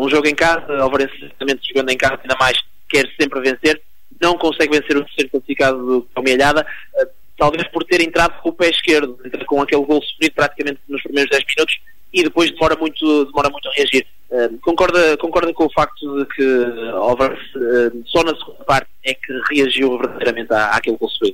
um jogo em casa, o Alvarense jogando em casa ainda mais, quer sempre vencer, não consegue vencer o terceiro classificado do Almeilhada, talvez por ter entrado com o pé esquerdo, com aquele gol sofrido praticamente nos primeiros 10 minutos e depois demora muito a reagir. Concorda com o facto de que o Alvarense só na segunda parte é que reagiu verdadeiramente àquele gol sofrido?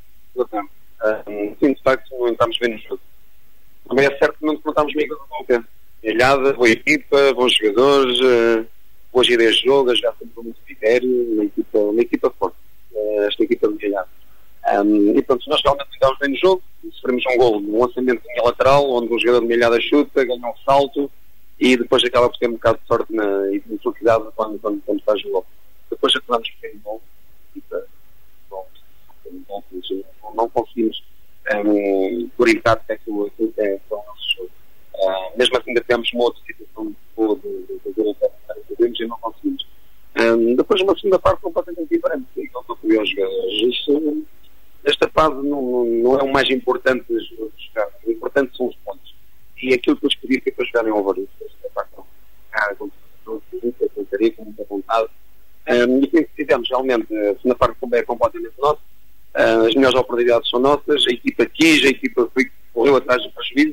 Sim, de facto não entramos bem no jogo. Também é certo que não estamos bem com a boca. Almeilhada, boa equipa, bons jogadores, boas ideias de jogo, já sempre com muito critério, uma equipa forte, esta equipa de Almeilhada. E pronto, nós realmente entramos bem no jogo, sofremos um gol num lançamento em lateral, onde um jogador de Almeilhada chuta, ganha um salto e depois acaba por ter um bocado de sorte e de infelicidade quando faz o gol. Depois acabamos por ter um gol não conseguimos orientar até que o nosso jogo. Mesmo assim ainda tivemos uma outra situação boa de e não conseguimos. Depois uma segunda parte completamente diferente, igual que eu fui aos jogadores. Esta fase não é o mais importante de jogar, o importante são os pontos. E aquilo que eles pediram foi para jogarem ao Alvarense. Esta parte não. Com carinho, com muita vontade. E o que fizemos realmente, a segunda parte é completamente nossa. As melhores oportunidades são nossas, a equipa quis, a equipa correu atrás do prejuízo.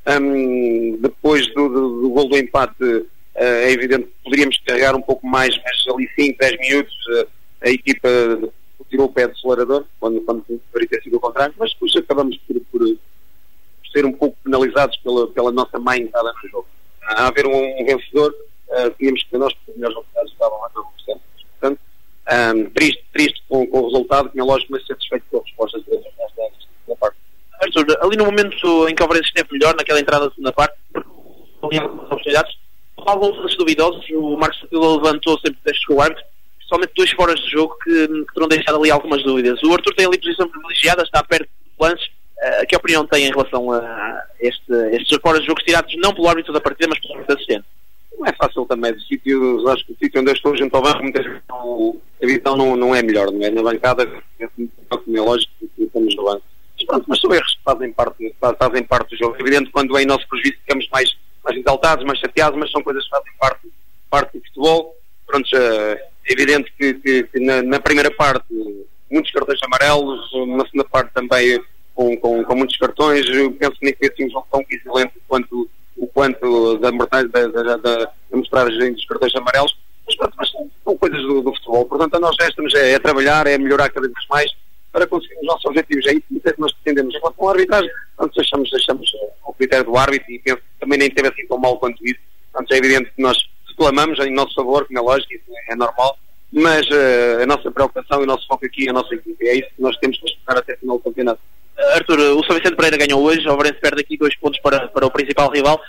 Depois do gol do empate, é evidente que poderíamos carregar um pouco mais, mas ali 5, 10 minutos a equipa tirou o pé do acelerador, quando poderia ter sido o contrário, mas depois acabamos por ser um pouco penalizados pela nossa má entrada no jogo. A haver um vencedor, tínhamos que ter nós, porque as melhores oportunidades estavam lá no processo. Portanto, triste com o resultado, tinha lógico, mas satisfeito com a resposta da parte. Arthur, ali no momento em que o Alvarense esteve melhor, naquela entrada da segunda parte, ali algumas oportunidades, alguns lances duvidosos, o Marcos Satila levantou sempre testes com o árbitro, somente 2 foras de jogo que terão deixado ali algumas dúvidas. O Arthur tem ali posição privilegiada, está perto de lances. Que opinião tem em relação a estes foras de jogo tirados não pelo árbitro da partida, mas pelo árbitro assistente? Não é fácil também, do sítio, acho que o sítio onde eu estou junto ao banco, muitas vezes a visão não é melhor, não é? Na bancada, é lógico que estamos no banco. Mas são erros que fazem parte do jogo. É evidente que quando é em nosso prejuízo ficamos mais exaltados, mais chateados, mas são coisas que fazem parte do futebol. Pronto, é evidente que na primeira parte muitos cartões amarelos, na segunda parte também com muitos cartões. Eu penso que nem foi assim um jogo tão violento quanto da mostragem dos cartões amarelos, mas são coisas do futebol. Portanto, a nós estamos a trabalhar, a melhorar cada vez mais para conseguir os nossos objetivos. É isso que nós pretendemos. Enquanto com a arbitragem, deixamos ao critério do árbitro e penso que também nem teve assim tão mal quanto isso. Portanto, é evidente que nós reclamamos em nosso favor, como é lógico, isso é normal, mas a nossa preocupação e o nosso foco aqui é a nossa equipe. É isso que nós temos que esperar até o final do campeonato. Arthur, o São Vicente Pereira ganhou hoje, o Alvarense perde aqui 2 pontos para o principal rival.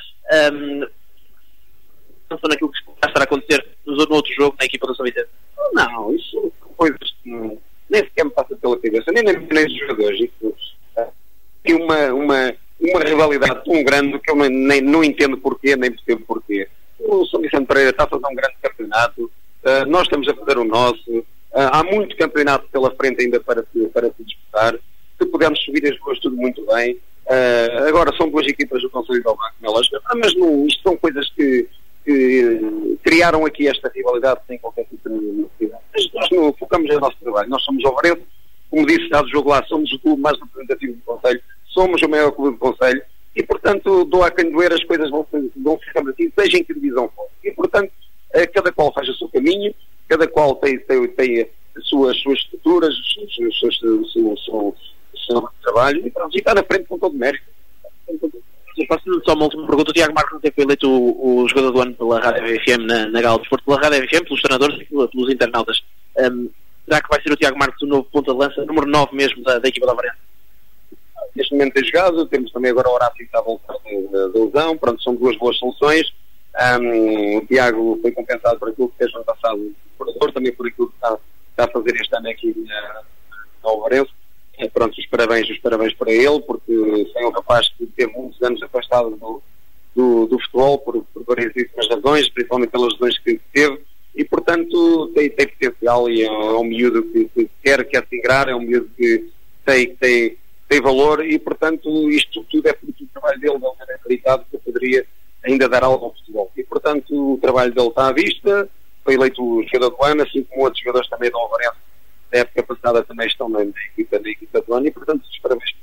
Não são naquilo que está a acontecer no outro jogo na equipa do São Vicente? Não, isso são coisas que nem sequer me passa pela cabeça, nem os jogadores. Isso tem uma rivalidade tão grande que eu não entendo porquê, nem percebo porquê. O São Vicente Pereira está a fazer um grande campeonato, nós estamos a fazer o nosso, há muito campeonato pela frente ainda para se disputar. Se pudermos subir as duas, tudo muito bem. Agora são 2 equipas do Conselho do Banco, não é lógico, mas isto são coisas que criaram aqui esta rivalidade sem qualquer tipo de necessidade. Mas nós não focamos no nosso trabalho. Nós somos o Alvarense, como disse, está do jogo lá, somos o clube mais representativo do Conselho, somos o maior clube do Conselho e, portanto, dou a quem doer, as coisas vão ficando assim, seja em que divisão for. E, portanto, cada qual faz o seu caminho, cada qual tem as suas estruturas, o seu trabalho e pronto, e está na frente com todo o mérito. Eu faço só uma última pergunta. O Tiago Marques não foi eleito o jogador do ano pela Rádio FM na Gala de Desporto, pela Rádio FM, pelos treinadores e pelos internautas. Será que vai ser o Tiago Marques o novo ponta de lança, número 9 mesmo da equipa da Alvarense? Neste momento tem jogado, temos também agora o Horácio que está a voltar da lesão, pronto, são 2 boas soluções. O Tiago foi compensado por aquilo que fez no ano passado, também por aquilo que está a fazer este ano aqui na Alvarense. Pronto, os parabéns para ele, porque foi um rapaz que teve muitos anos afastado do futebol por variedíssimas razões, principalmente pelas razões que teve, e portanto tem potencial e é um miúdo que quer se ingrar, é um miúdo que tem valor e portanto isto tudo é fruto do trabalho dele, ele é acreditado que poderia ainda dar algo ao futebol. E portanto portanto o trabalho dele está à vista, foi eleito o jogador do ano, assim como outros jogadores também do Alvarense da época passada também estão na equipa do ano, e portanto os parabéns